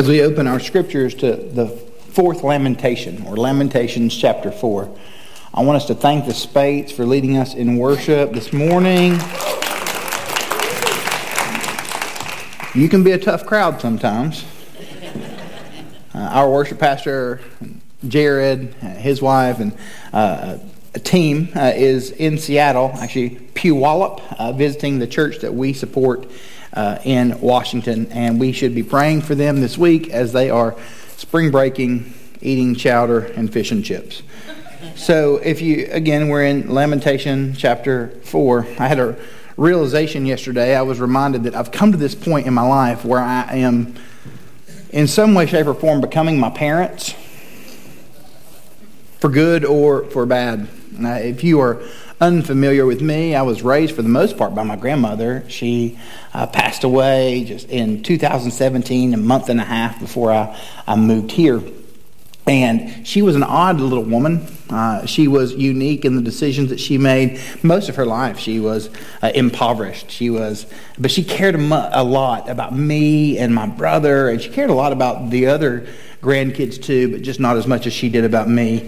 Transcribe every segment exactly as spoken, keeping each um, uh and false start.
As we open our scriptures to the fourth lamentation, or Lamentations chapter four, I want us to thank the Spates for leading us in worship this morning. You can be a tough crowd sometimes. Uh, our worship pastor, Jared, his wife, and uh, a team uh, is in Seattle, actually Puyallup, uh, visiting the church that we support uh, in Washington. And we should be praying for them this week as they are spring breaking, eating chowder and fish and chips. So if you, again, we're in Lamentation chapter four. I had a realization yesterday. I was reminded that I've come to this point in my life where I am in some way, shape, or form becoming my parents, for good or for bad. Now, if you are unfamiliar with me, I was raised for the most part by my grandmother. She uh, passed away just in two thousand seventeen, a month and a half before I, I moved here. And she was an odd little woman. Uh, she was unique in the decisions that she made. Most of her life, she was uh, impoverished. She was, but she cared a, mu- a lot about me and my brother, and she cared a lot about the other grandkids too, but just not as much as she did about me.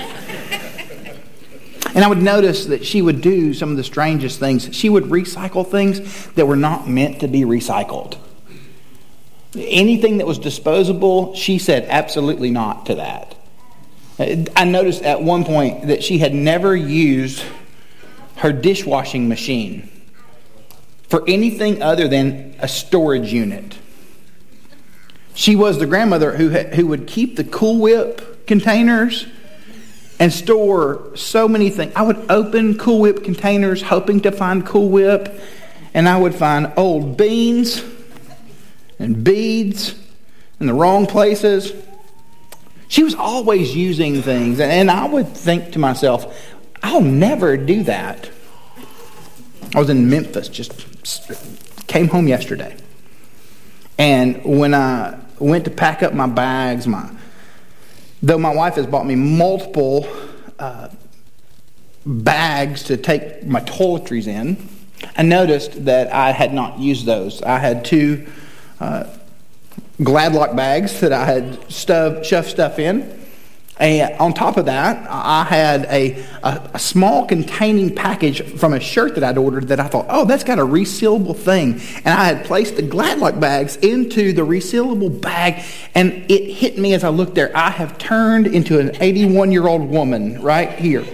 And I would notice that she would do some of the strangest things. She would recycle things that were not meant to be recycled. Anything that was disposable, she said absolutely not to that. I noticed at one point that she had never used her dishwashing machine for anything other than a storage unit. She was the grandmother who had, who would keep the Cool Whip containers and store so many things. I would open Cool Whip containers hoping to find Cool Whip, and I would find old beans and beads in the wrong places. She was always using things, and I would think to myself, I'll never do that. I was in Memphis, just came home yesterday. And when I went to pack up my bags, my though my wife has bought me multiple uh, bags to take my toiletries in, I noticed that I had not used those. I had two uh, Gladlock bags that I had stuff, shoved stuff in. And on top of that, I had a, a, a small containing package from a shirt that I'd ordered that I thought, oh, that's got a resealable thing. And I had placed the Gladlock bags into the resealable bag, and it hit me as I looked there. I have turned into an eighty-one-year-old woman right here.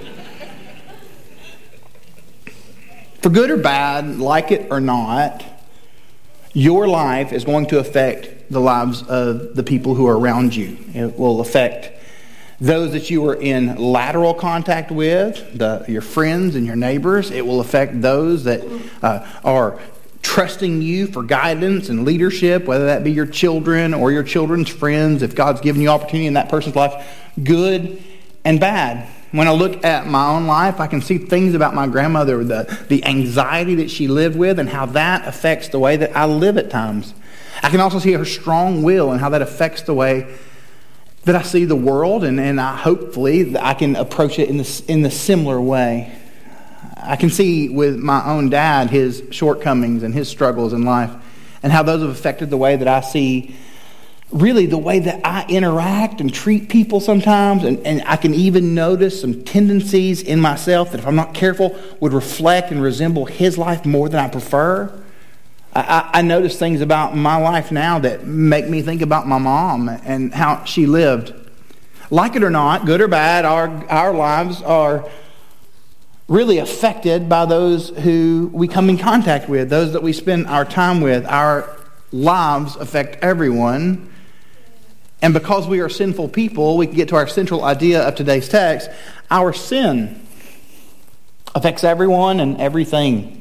For good or bad, like it or not, your life is going to affect the lives of the people who are around you. It will affect those that you are in lateral contact with, the, your friends and your neighbors. It will affect those that uh, are trusting you for guidance and leadership, whether that be your children or your children's friends. If God's given you opportunity in that person's life, good and bad. When I look at my own life, I can see things about my grandmother, the, the anxiety that she lived with, and how that affects the way that I live at times. I can also see her strong will and how that affects the way that I see the world, and, and I, hopefully I can approach it in the, in the similar way. I can see with my own dad his shortcomings and his struggles in life, and how those have affected the way that I see, really the way that I interact and treat people sometimes. And, and I can even notice some tendencies in myself that if I'm not careful would reflect and resemble his life more than I prefer. I, I notice things about my life now that make me think about my mom and how she lived. Like it or not, good or bad, our, our lives are really affected by those who we come in contact with, those that we spend our time with. Our lives affect everyone. And because we are sinful people, we can get to our central idea of today's text. Our sin affects everyone and everything.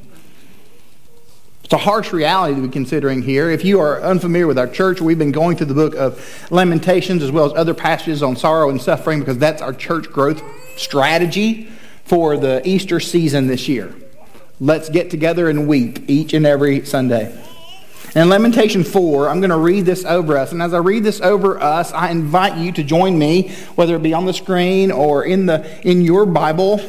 It's a harsh reality to be considering here. If you are unfamiliar with our church, we've been going through the book of Lamentations as well as other passages on sorrow and suffering, because that's our church growth strategy for the Easter season this year. Let's get together and weep each and every Sunday. In Lamentation four, I'm going to read this over us. And as I read this over us, I invite you to join me, whether it be on the screen or in the in your Bible,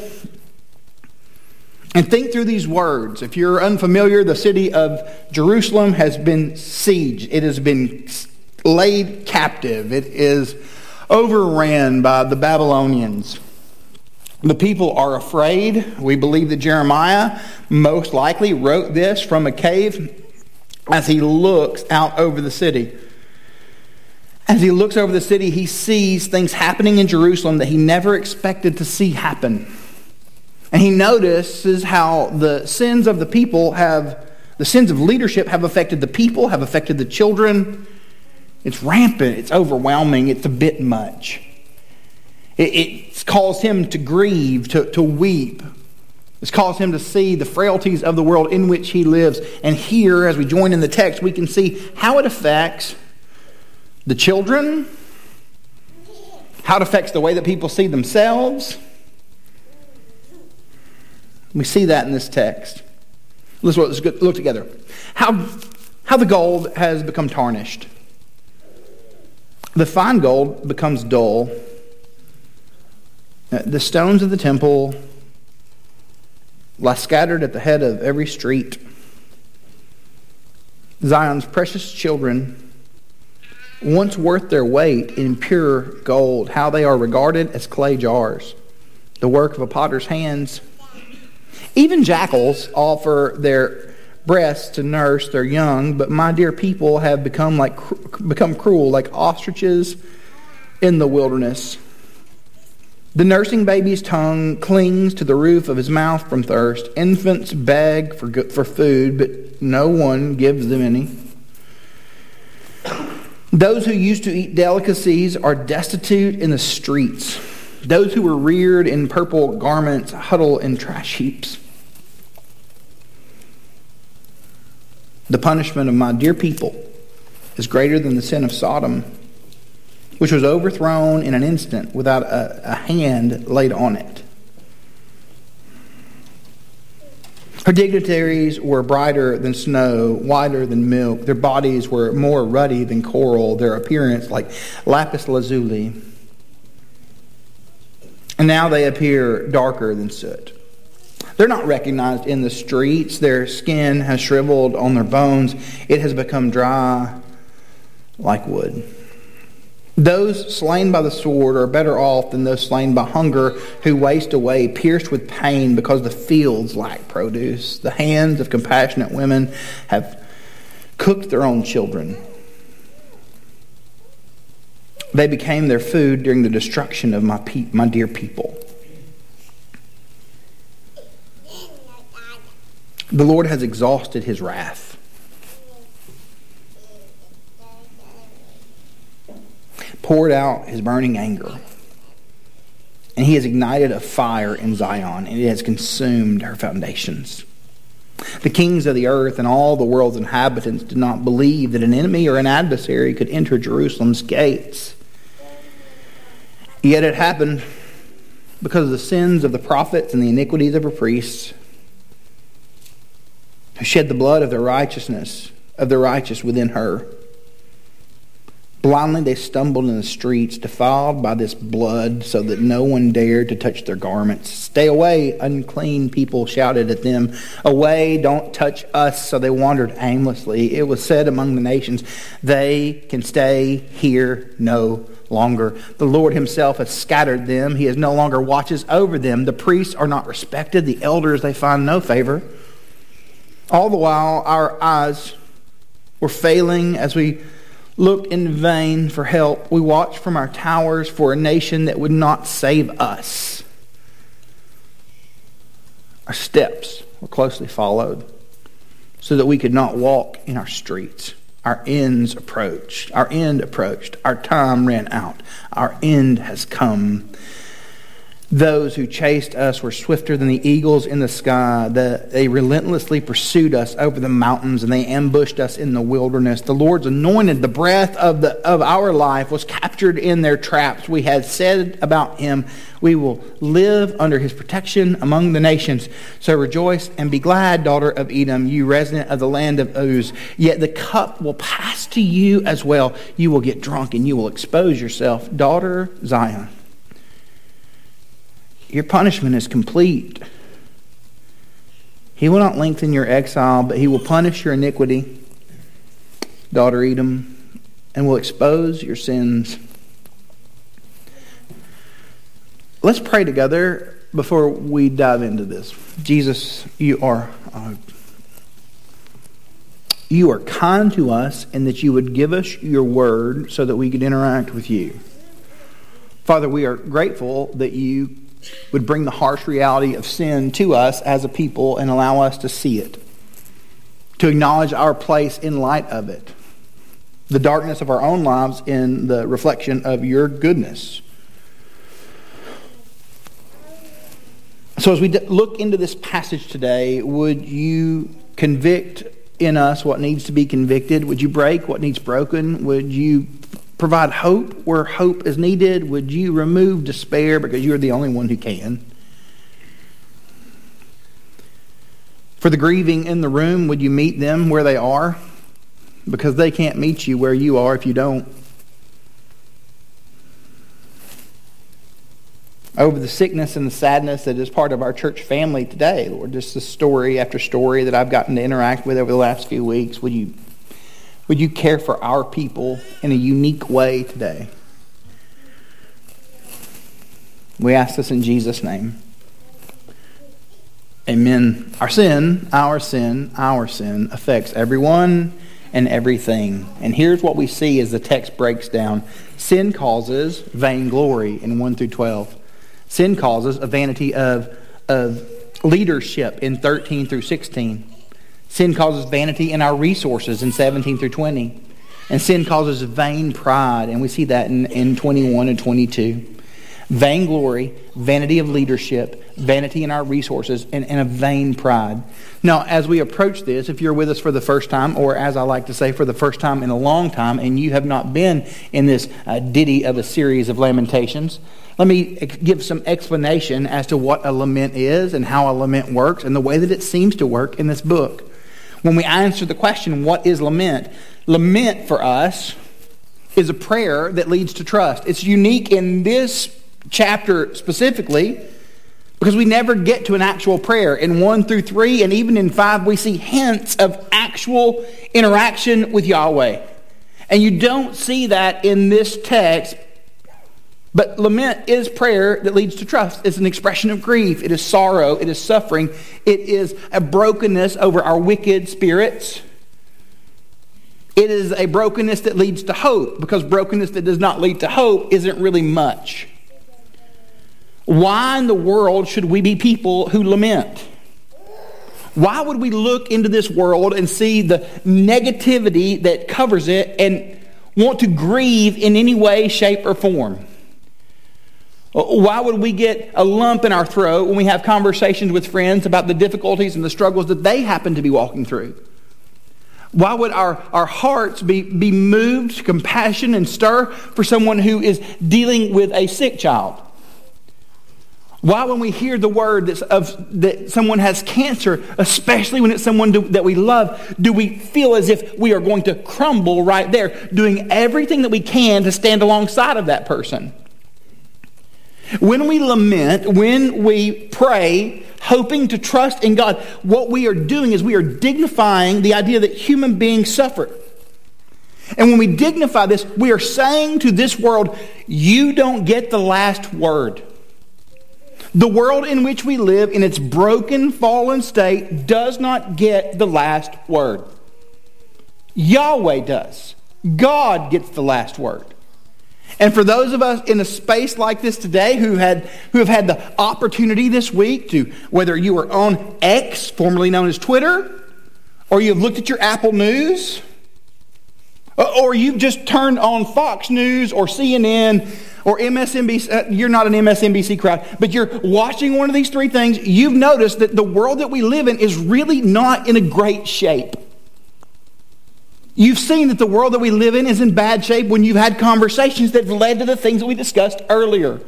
and think through these words. If you're unfamiliar, the city of Jerusalem has been sieged. It has been laid captive. It is overran by the Babylonians. The people are afraid. We believe that Jeremiah most likely wrote this from a cave as he looks out over the city. As he looks over the city, he sees things happening in Jerusalem that he never expected to see happen. And he notices how the sins of the people have, the sins of leadership have affected the people, have affected the children. It's rampant, it's overwhelming, it's a bit much. It, it's caused him to grieve, to, to weep. It's caused him to see the frailties of the world in which he lives. And here, as we join in the text, we can see how it affects the children, how it affects the way that people see themselves. We see that in this text. Let's look, look together. How, how the gold has become tarnished. The fine gold becomes dull. The stones of the temple lie scattered at the head of every street. Zion's precious children, once worth their weight in pure gold, how they are regarded as clay jars, the work of a potter's hands. Even jackals offer their breasts to nurse their young, but my dear people have become like become cruel, like ostriches in the wilderness. The nursing baby's tongue clings to the roof of his mouth from thirst. Infants beg for for food, but no one gives them any. Those who used to eat delicacies are destitute in the streets. Those who were reared in purple garments huddle in trash heaps. The punishment of my dear people is greater than the sin of Sodom, which was overthrown in an instant without a, a hand laid on it. Her dignitaries were brighter than snow, whiter than milk. Their bodies were more ruddy than coral, their appearance like lapis lazuli. And now they appear darker than soot. They're not recognized in the streets. Their skin has shriveled on their bones. It has become dry like wood. Those slain by the sword are better off than those slain by hunger, who waste away, pierced with pain because the fields lack produce. The hands of compassionate women have cooked their own children. They became their food during the destruction of my pe- my dear people. The Lord has exhausted his wrath. Poured out his burning anger. And he has ignited a fire in Zion, and it has consumed her foundations. The kings of the earth and all the world's inhabitants did not believe that an enemy or an adversary could enter Jerusalem's gates. Yet it happened because of the sins of the prophets and the iniquities of her priests, who shed the blood of their righteousness, of the righteous within her. Blindly they stumbled in the streets, defiled by this blood, so that no one dared to touch their garments. Stay away, unclean people shouted at them. Away, don't touch us. So they wandered aimlessly. It was said among the nations, they can stay here no longer. The Lord himself has scattered them. He has no longer watches over them. The priests are not respected. The elders, they find no favor. All the while, our eyes were failing as we looked in vain for help. We watched from our towers for a nation that would not save us. Our steps were closely followed so that we could not walk in our streets. Our ends approached. Our end approached. Our time ran out. Our end has come. Those who chased us were swifter than the eagles in the sky. The, they relentlessly pursued us over the mountains, and they ambushed us in the wilderness. The Lord's anointed, the breath of, the, of our life, was captured in their traps. We had said about him, we will live under his protection among the nations. So rejoice and be glad, daughter of Edom, you resident of the land of Uz. Yet the cup will pass to you as well. You will get drunk and you will expose yourself, daughter Zion. Your punishment is complete. He will not lengthen your exile, but he will punish your iniquity. Daughter Edom, and will expose your sins. Let's pray together before we dive into this. Jesus, you are uh, you are kind to us in that you would give us your word so that we could interact with you. Father, we are grateful that you would bring the harsh reality of sin to us as a people and allow us to see it, to acknowledge our place in light of it, the darkness of our own lives in the reflection of your goodness. So as we look into this passage today, would you convict in us what needs to be convicted? Would you break what needs broken? Would you provide hope where hope is needed? Would you remove despair because you're the only one who can? For the grieving in the room, would you meet them where they are? Because they can't meet you where you are if you don't. Over the sickness and the sadness that is part of our church family today, Lord, just the story after story that I've gotten to interact with over the last few weeks, would you, would you care for our people in a unique way today? We ask this in Jesus' name. Amen. Our sin, our sin, our sin affects everyone and everything. And here's what we see as the text breaks down. Sin causes vainglory in one through twelve. Sin causes a vanity of, of leadership in thirteen through sixteen. Sin causes vanity in our resources in seventeen through twenty. And sin causes vain pride, and we see that in, in twenty-one and twenty-two. Vainglory, vanity of leadership, vanity in our resources, and, and a vain pride. Now, as we approach this, if you're with us for the first time, or as I like to say, for the first time in a long time, and you have not been in this uh, ditty of a series of lamentations, let me give some explanation as to what a lament is and how a lament works and the way that it seems to work in this book. When we answer the question, what is lament? Lament for us is a prayer that leads to trust. It's unique in this chapter specifically because we never get to an actual prayer. In one through three and even in five, we see hints of actual interaction with Yahweh. And you don't see that in this text. But lament is prayer that leads to trust. It's an expression of grief. It is sorrow. It is suffering. It is a brokenness over our wicked spirits. It is a brokenness that leads to hope, because brokenness that does not lead to hope isn't really much. Why in the world should we be people who lament? Why would we look into this world and see the negativity that covers it and want to grieve in any way, shape, or form? Why would we get a lump in our throat when we have conversations with friends about the difficulties and the struggles that they happen to be walking through? Why would our, our hearts be, be moved to compassion and stir for someone who is dealing with a sick child? Why, when we hear the word that's of, that someone has cancer, especially when it's someone do, that we love, do we feel as if we are going to crumble right there, doing everything that we can to stand alongside of that person? When we lament, when we pray, hoping to trust in God, what we are doing is we are dignifying the idea that human beings suffer. And when we dignify this, we are saying to this world, you don't get the last word. The world in which we live, in its broken, fallen state, does not get the last word. Yahweh does. God gets the last word. And for those of us in a space like this today who had who have had the opportunity this week to, whether you were on X, formerly known as Twitter, or you have looked at your Apple News, or you've just turned on Fox News or C N N or M S N B C, you're not an M S N B C crowd, but you're watching one of these three things, you've noticed that the world that we live in is really not in a great shape. You've seen that the world that we live in is in bad shape when you've had conversations that have led to the things that we discussed earlier.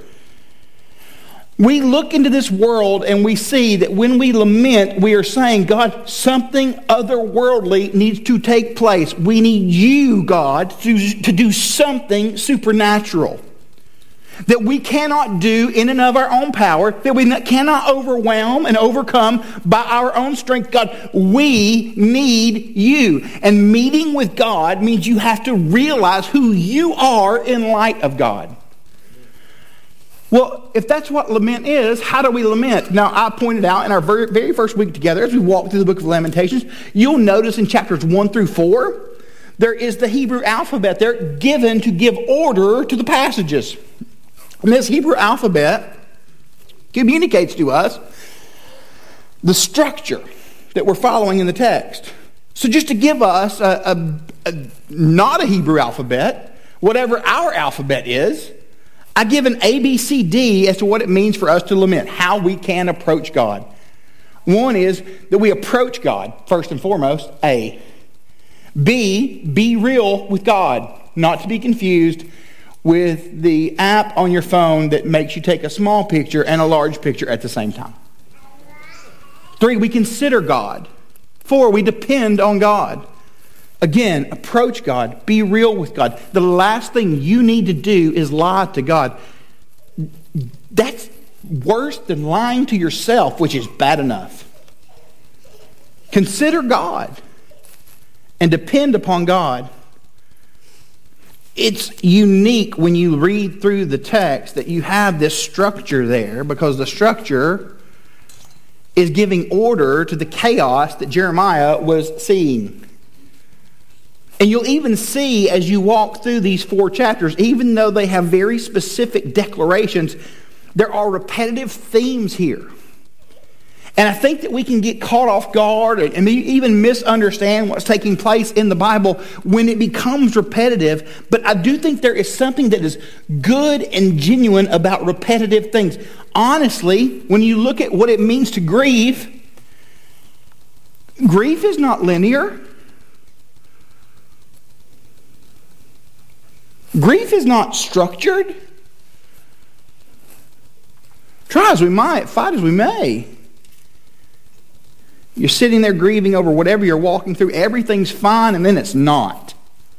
We look into this world and we see that when we lament, we are saying, God, something otherworldly needs to take place. We need you, God, to, to do something supernatural. that we cannot do in and of our own power, that we cannot overwhelm and overcome by our own strength. God, we need you. And meeting with God means you have to realize who you are in light of God. Well, if that's what lament is, how do we lament? Now, I pointed out in our very, very first week together, as we walked through the book of Lamentations, you'll notice in chapters one through four, there is the Hebrew alphabet there given to give order to the passages. And this Hebrew alphabet communicates to us the structure that we're following in the text. So just to give us a, a, a not a Hebrew alphabet, whatever our alphabet is, I give an A, B, C, D as to what it means for us to lament, how we can approach God. One is that we approach God, first and foremost, A. B, be real with God, not to be confused with the app on your phone that makes you take a small picture and a large picture at the same time. Three, we consider God. Four, we depend on God. Again, approach God. Be real with God. The last thing you need to do is lie to God. That's worse than lying to yourself, which is bad enough. Consider God and depend upon God. It's unique when you read through the text that you have this structure there, because the structure is giving order to the chaos that Jeremiah was seeing. And you'll even see as you walk through these four chapters, even though they have very specific declarations, there are repetitive themes here. And I think that we can get caught off guard and even misunderstand what's taking place in the Bible when it becomes repetitive. But I do think there is something that is good and genuine about repetitive things. Honestly, when you look at what it means to grieve, grief is not linear. Grief is not structured. Try as we might, fight as we may. You're sitting there grieving over whatever you're walking through. Everything's fine, and then it's not.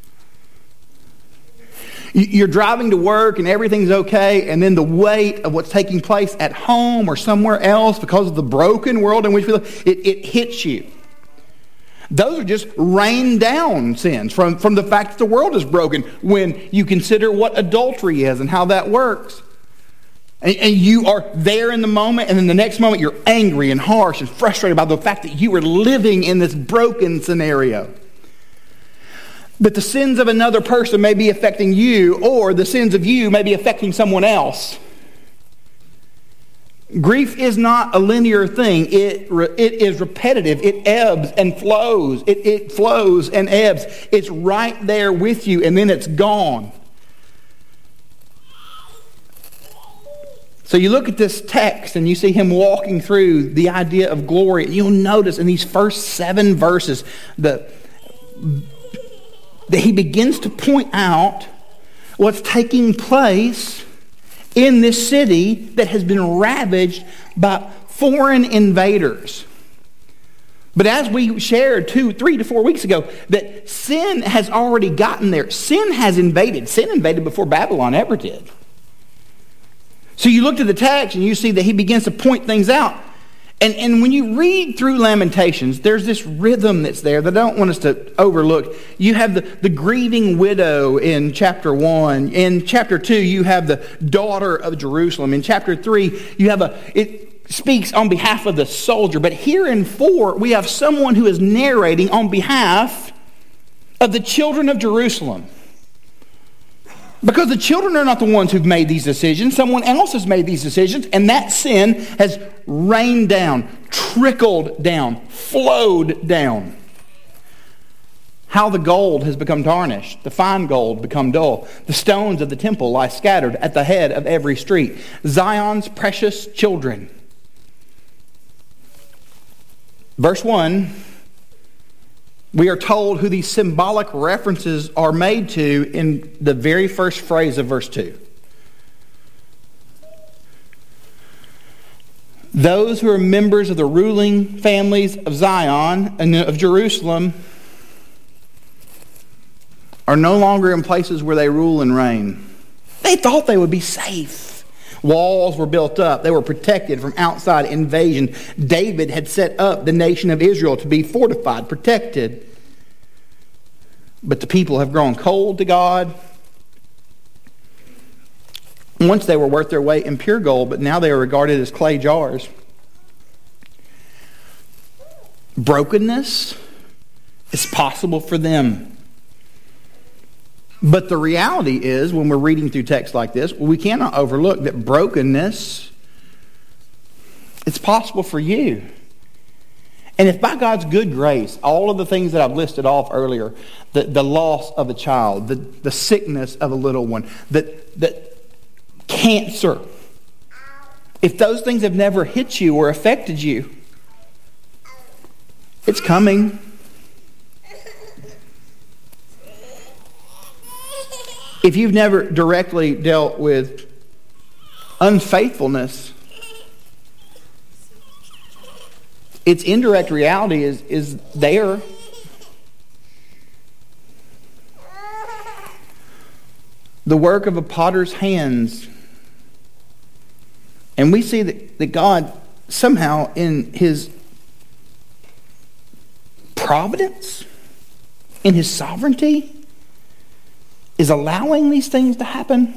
You're driving to work, and everything's okay, and then the weight of what's taking place at home or somewhere else because of the broken world in which we live, it, it hits you. Those are just rained down sins from, from the fact that the world is broken when you consider what adultery is and how that works. And, and you are there in the moment, and then the next moment you're angry and harsh and frustrated about the fact that you are living in this broken scenario. That the sins of another person may be affecting you, or the sins of you may be affecting someone else. Grief is not a linear thing. It, it is repetitive. It ebbs and flows. It, it flows and ebbs. It's right there with you, and then it's gone. So you look at this text and you see him walking through the idea of glory. You'll notice in these first seven verses the, that he begins to point out what's taking place in this city that has been ravaged by foreign invaders. But as we shared two, three to four weeks ago, that sin has already gotten there. Sin has invaded. Sin invaded before Babylon ever did. So you look at the text and you see that he begins to point things out. And, and when you read through Lamentations, there's this rhythm that's there that I don't want us to overlook. You have the, the grieving widow in chapter one. In chapter two, you have the daughter of Jerusalem. In chapter three, you have a... It speaks on behalf of the soldier. But here in four, we have someone who is narrating on behalf of the children of Jerusalem. Because the children are not the ones who've made these decisions. Someone else has made these decisions, and that sin has rained down, trickled down, flowed down. How the gold has become tarnished, the fine gold become dull. The stones of the temple lie scattered at the head of every street. Zion's precious children. Verse one, we are told who these symbolic references are made to in the very first phrase of verse two. Those who are members of the ruling families of Zion and of Jerusalem are no longer in places where they rule and reign. They They thought they would be safe. Walls were built up. They were protected from outside invasion. David had set up the nation of Israel to be fortified, protected. But the people have grown cold to God. Once they were worth their weight in pure gold, but now they are regarded as clay jars. Brokenness is possible for them. But the reality is, when we're reading through texts like this, we cannot overlook that brokenness, it's possible for you. And if by God's good grace, all of the things that I've listed off earlier, the, the loss of a child, the, the sickness of a little one, the, the cancer, if those things have never hit you or affected you, it's coming. If you've never directly dealt with unfaithfulness, its indirect reality is, is there. The work of a potter's hands. And we see that, that God somehow in His providence, in His sovereignty, is allowing these things to happen.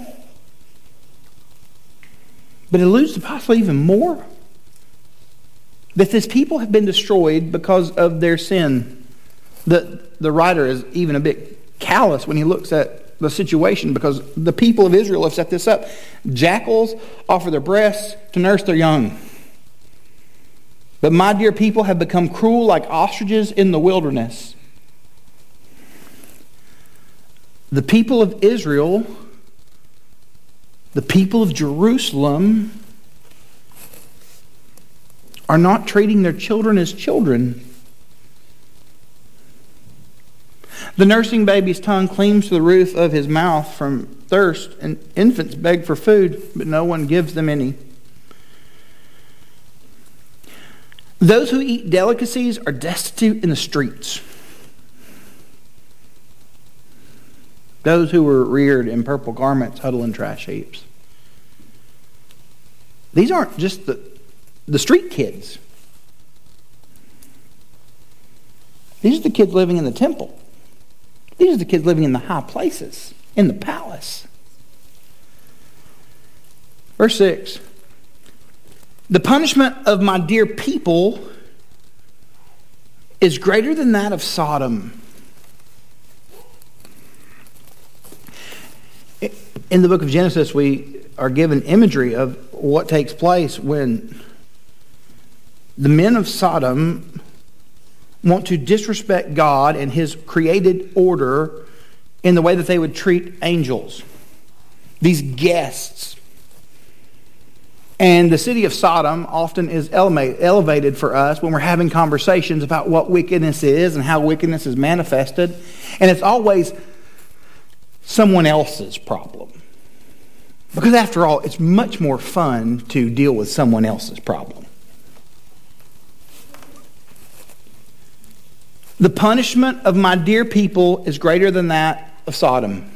But it alludes to possibly even more. That this people have been destroyed because of their sin. The, the writer is even a bit callous when he looks at the situation, because the people of Israel have set this up. Jackals offer their breasts to nurse their young. But my dear people have become cruel like ostriches in the wilderness. The people of Israel, the people of Jerusalem, are not treating their children as children. The nursing baby's tongue clings to the roof of his mouth from thirst, and infants beg for food, but no one gives them any. Those who eat delicacies are destitute in the streets. Those who were reared in purple garments huddle in trash heaps. These aren't just the, the street kids. These are the kids living in the temple. These are the kids living in the high places, in the palace. Verse six. The punishment of my dear people is greater than that of Sodom. In the book of Genesis, we are given imagery of what takes place when the men of Sodom want to disrespect God and His created order in the way that they would treat angels, these guests. And the city of Sodom often is elevated for us when we're having conversations about what wickedness is and how wickedness is manifested. And it's always someone else's problem. Because after all, it's much more fun to deal with someone else's problem. The punishment of my dear people is greater than that of Sodom.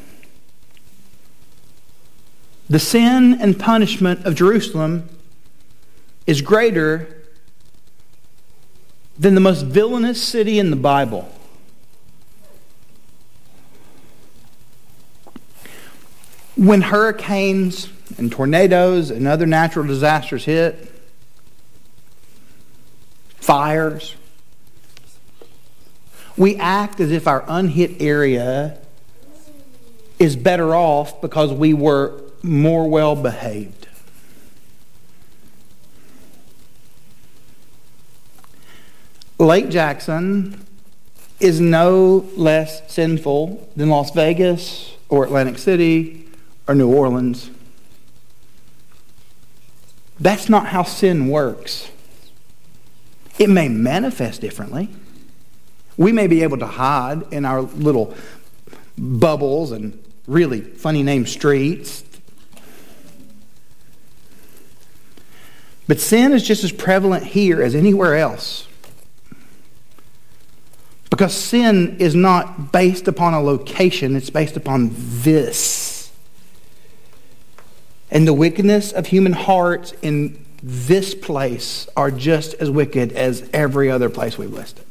The sin and punishment of Jerusalem is greater than the most villainous city in the Bible. When hurricanes and tornadoes and other natural disasters hit, fires, we act as if our unhit area is better off because we were more well behaved. Lake Jackson is no less sinful than Las Vegas or Atlantic City or New Orleans. That's not how sin works. It may manifest differently. We may be able to hide in our little bubbles and really funny named streets. But sin is just as prevalent here as anywhere else. Because sin is not based upon a location, it's based upon this. And the wickedness of human hearts in this place are just as wicked as every other place we've listed.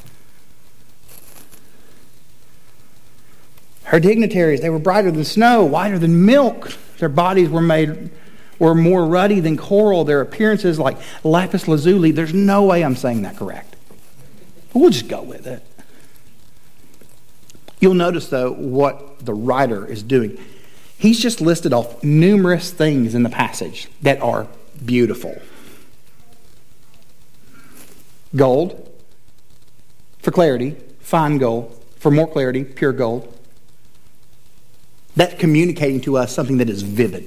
Her dignitaries, they were brighter than snow, whiter than milk. Their bodies were made were more ruddy than coral. Their appearances like lapis lazuli. There's no way I'm saying that correct. But we'll just go with it. You'll notice, though, what the writer is doing. He's just listed off numerous things in the passage that are beautiful. Gold, for clarity, fine gold. For more clarity, pure gold. That's communicating to us something that is vivid.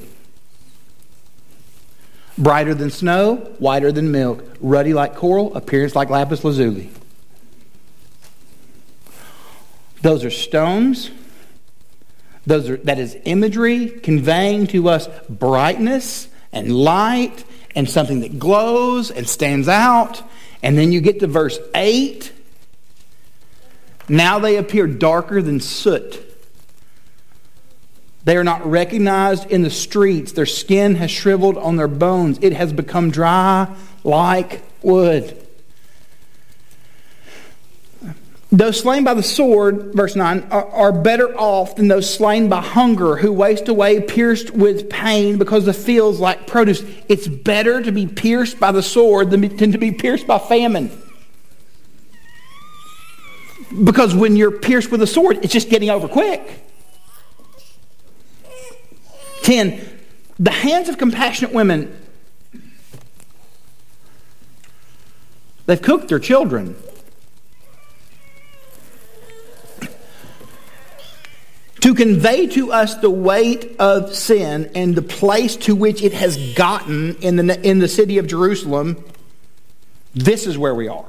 Brighter than snow, whiter than milk, ruddy like coral, appearance like lapis lazuli. Those are stones. Those are, that is imagery conveying to us brightness and light and something that glows and stands out. And then you get to verse eight. Now they appear darker than soot. They are not recognized in the streets. Their skin has shriveled on their bones. It has become dry like wood. Those slain by the sword, verse nine, are, are better off than those slain by hunger, who waste away pierced with pain because the fields lack produce. It's better to be pierced by the sword than, than to be pierced by famine. Because when you're pierced with a sword, it's just getting over quick. ten. The hands of compassionate women, they've cooked their children. To convey to us the weight of sin and the place to which it has gotten in the, in the city of Jerusalem, this is where we are.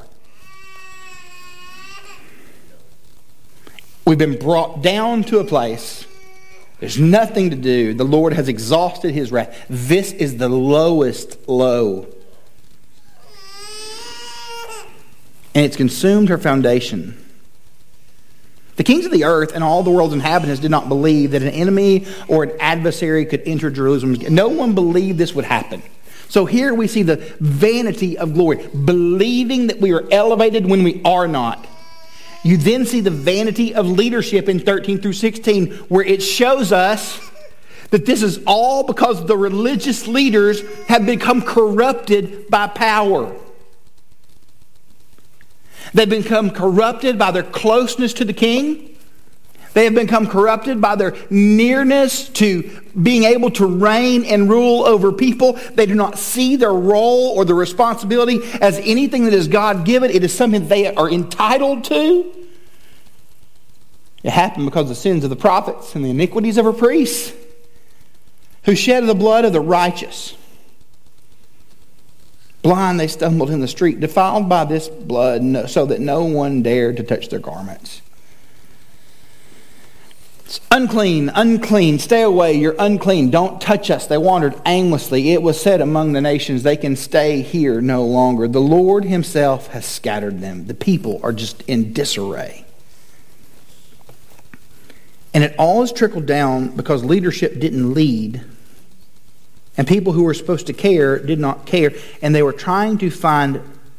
We've been brought down to a place. There's nothing to do. The Lord has exhausted His wrath. This is the lowest low. And it's consumed her foundation. The kings of the earth and all the world's inhabitants did not believe that an enemy or an adversary could enter Jerusalem. No one believed this would happen. So here we see the vanity of glory, believing that we are elevated when we are not. You then see the vanity of leadership in thirteen through sixteen, where it shows us that this is all because the religious leaders have become corrupted by power. They've become corrupted by their closeness to the king. They have become corrupted by their nearness to being able to reign and rule over people. They do not see their role or the responsibility as anything that is God-given. It is something they are entitled to. It happened because of the sins of the prophets and the iniquities of her priests, who shed the blood of the righteous. Blind they stumbled in the street, defiled by this blood, so that no one dared to touch their garments. It's unclean, unclean, stay away, you're unclean, don't touch us. They wandered aimlessly. It was said among the nations, they can stay here no longer. The Lord Himself has scattered them. The people are just in disarray. And it all has trickled down because leadership didn't lead. And people who were supposed to care did not care. And they were trying to find...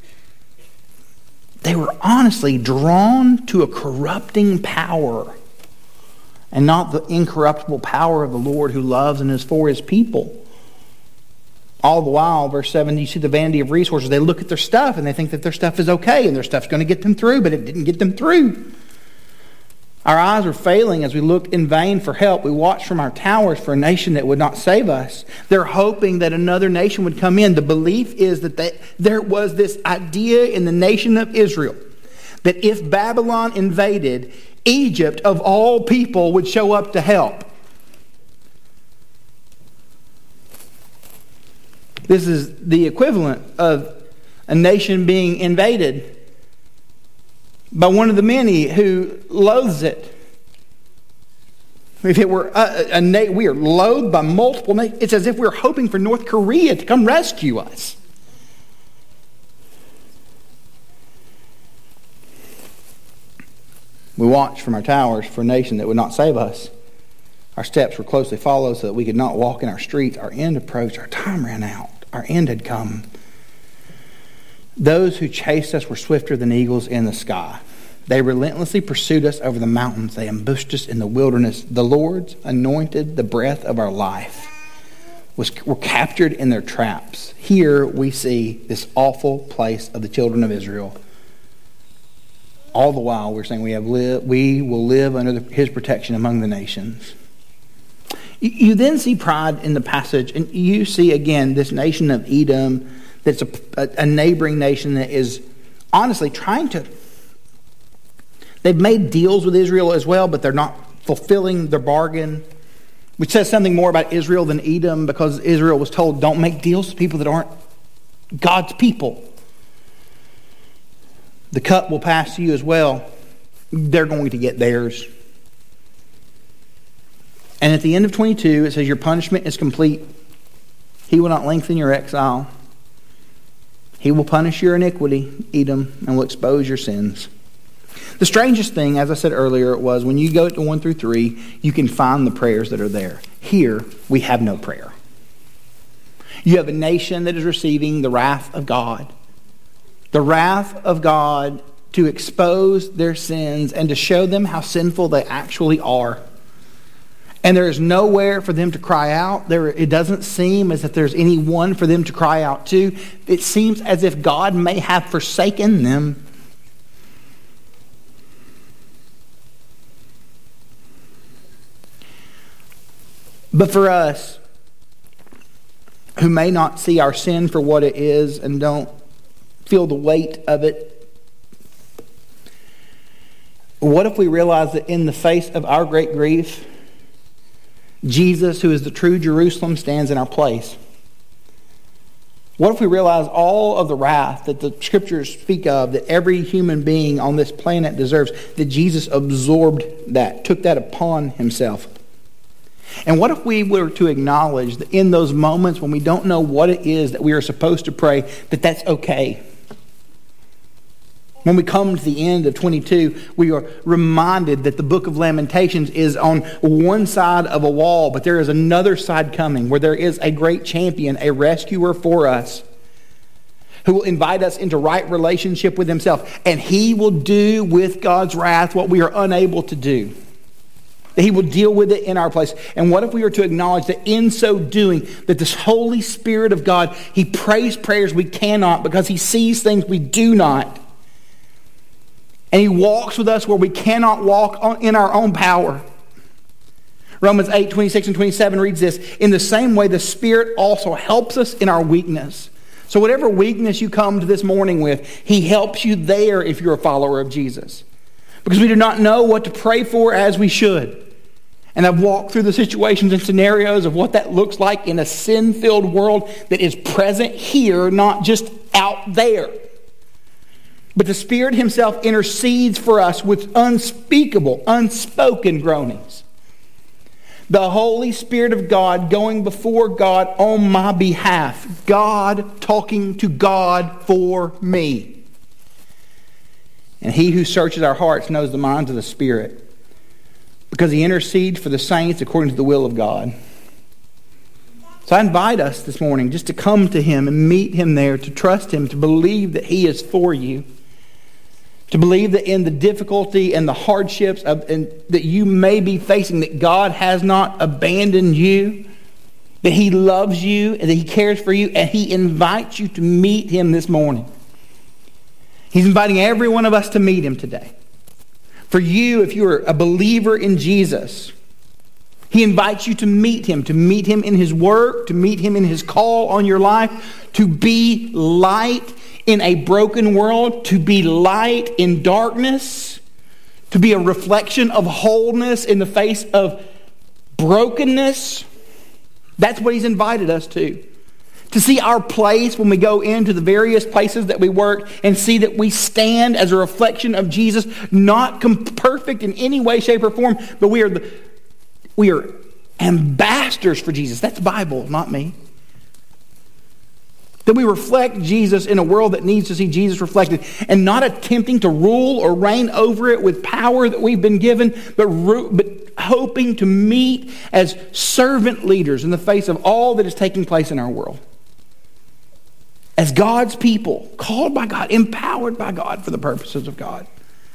They were honestly drawn to a corrupting power. And not the incorruptible power of the Lord who loves and is for His people. All the while, verse seven, you see the vanity of resources. They look at their stuff and they think that their stuff is okay. And their stuff's going to get them through. But it didn't get them through. Our eyes were failing as we looked in vain for help. We watched from our towers for a nation that would not save us. They're hoping that another nation would come in. The belief is that they, there was this idea in the nation of Israel that if Babylon invaded, Egypt of all people would show up to help. This is the equivalent of a nation being invaded by one of the many who loathes it. If it were a, a, a we are loathed by multiple nations. It's as if we're hoping for North Korea to come rescue us. We watch from our towers for a nation that would not save us. Our steps were closely followed so that we could not walk in our streets. Our end approached. Our time ran out. Our end had come. Those who chased us were swifter than eagles in the sky. They relentlessly pursued us over the mountains. They ambushed us in the wilderness. The Lord's anointed, the breath of our life, was were captured in their traps. Here we see this awful place of the children of Israel. All the while we're saying we have li- we will live under the, his protection among the nations. You, you then see pride in the passage, and you see again this nation of Edom that's a, a, a neighboring nation that is honestly trying to... They've made deals with Israel as well, but they're not fulfilling their bargain. Which says something more about Israel than Edom, because Israel was told, don't make deals with people that aren't God's people. The cup will pass to you as well. They're going to get theirs. And at the end of twenty-two, it says, your punishment is complete. He will not lengthen your exile. He will punish your iniquity, Edom, and will expose your sins. The strangest thing, as I said earlier, was when you go to one through three, you can find the prayers that are there. Here, we have no prayer. You have a nation that is receiving the wrath of God. The wrath of God to expose their sins and to show them how sinful they actually are. And there is nowhere for them to cry out. There, it doesn't seem as if there's anyone for them to cry out to. It seems as if God may have forsaken them. But for us, who may not see our sin for what it is and don't feel the weight of it, what if we realize that in the face of our great grief, Jesus, who is the true Jerusalem, stands in our place? What if we realize all of the wrath that the Scriptures speak of, that every human being on this planet deserves, that Jesus absorbed that, took that upon himself? And what if we were to acknowledge that in those moments when we don't know what it is that we are supposed to pray, that that's okay? When we come to the end of twenty-two, we are reminded that the book of Lamentations is on one side of a wall, but there is another side coming where there is a great champion, a rescuer for us, who will invite us into right relationship with himself. And he will do with God's wrath what we are unable to do. That he will deal with it in our place. And what if we were to acknowledge that in so doing, that this Holy Spirit of God, he prays prayers we cannot because he sees things we do not. And he walks with us where we cannot walk in our own power. Romans eight, twenty-six and twenty-seven reads this, in the same way the Spirit also helps us in our weakness. So whatever weakness you come to this morning with, he helps you there if you're a follower of Jesus. Because we do not know what to pray for as we should. And I've walked through the situations and scenarios of what that looks like in a sin-filled world that is present here, not just out there. But the Spirit himself intercedes for us with unspeakable, unspoken groanings. The Holy Spirit of God going before God on my behalf. God talking to God for me. And he who searches our hearts knows the minds of the Spirit, because he intercedes for the saints according to the will of God. So I invite us this morning just to come to him and meet him there, to trust him, to believe that he is for you, to believe that in the difficulty and the hardships of, and that you may be facing, that God has not abandoned you, that he loves you and that he cares for you, and he invites you to meet him this morning. He's inviting every one of us to meet him today. For you, if you're a believer in Jesus, he invites you to meet him, to meet him in his work, to meet him in his call on your life, to be light in a broken world, to be light in darkness, to be a reflection of wholeness in the face of brokenness. That's what he's invited us to. To see our place when we go into the various places that we work and see that we stand as a reflection of Jesus, not com- perfect in any way, shape, or form, but we are the, we are ambassadors for Jesus. That's the Bible, not me. That we reflect Jesus in a world that needs to see Jesus reflected, and not attempting to rule or reign over it with power that we've been given, but, ru- but hoping to meet as servant leaders in the face of all that is taking place in our world. As God's people, called by God, empowered by God for the purposes of God.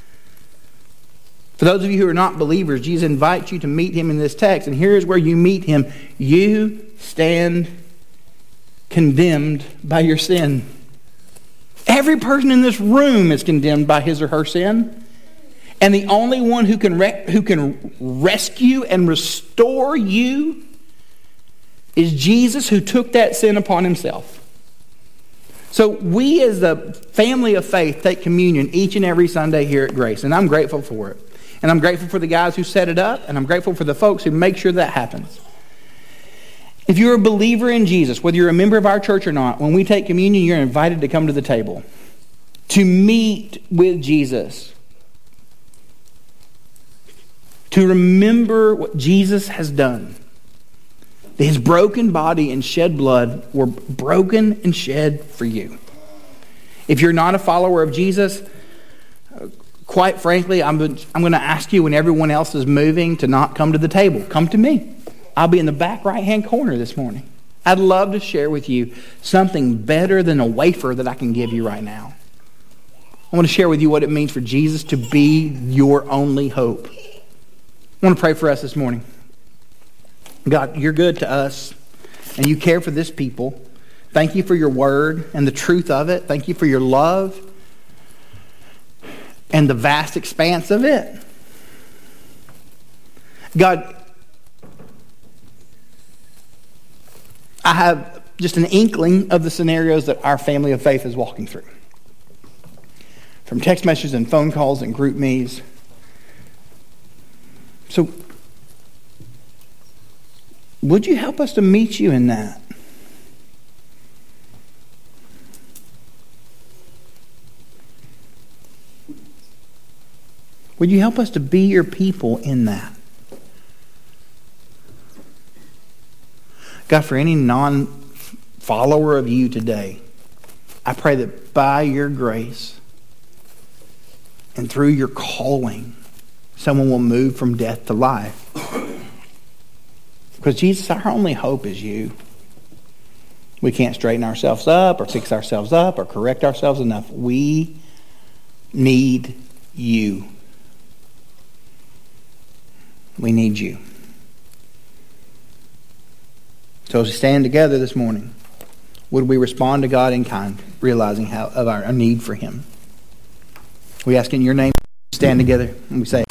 For those of you who are not believers, Jesus invites you to meet Him in this text, and here's where you meet Him. You stand condemned by your sin. Every person in this room is condemned by his or her sin. And the only one who can re- who can rescue and restore you is Jesus, who took that sin upon Himself. So we as the family of faith take communion each and every Sunday here at Grace. And I'm grateful for it. And I'm grateful for the guys who set it up. And I'm grateful for the folks who make sure that happens. If you're a believer in Jesus, whether you're a member of our church or not, when we take communion, you're invited to come to the table. To meet with Jesus. To remember what Jesus has done. His broken body and shed blood were broken and shed for you. If you're not a follower of Jesus, quite frankly, I'm, I'm going to ask you when everyone else is moving to not come to the table. Come to me. I'll be in the back right-hand corner this morning. I'd love to share with you something better than a wafer that I can give you right now. I want to share with you what it means for Jesus to be your only hope. I want to pray for us this morning. God, you're good to us, and you care for this people. Thank you for your word and the truth of it. Thank you for your love and the vast expanse of it. God, I have just an inkling of the scenarios that our family of faith is walking through. From text messages and phone calls and group me's. So, would you help us to meet you in that? Would you help us to be your people in that? God, for any non-follower of you today, I pray that by your grace and through your calling, someone will move from death to life. Because Jesus, our only hope is you. We can't straighten ourselves up or fix ourselves up or correct ourselves enough. We need you. We need you. So as we stand together this morning, would we respond to God in kind, realizing how of our need for Him? We ask in your name, stand together, and we say,